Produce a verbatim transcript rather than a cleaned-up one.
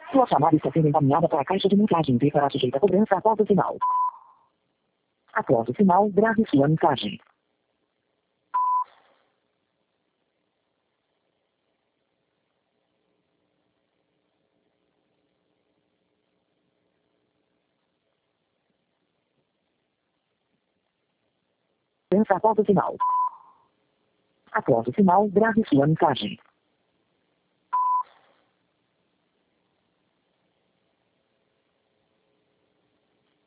Sua chamada está sendo encaminhada para a caixa de mensagem e será sujeita a cobrança após o sinal. Após o sinal, grave sua mensagem. Cobrança após o sinal. Após o sinal, grave sua mensagem.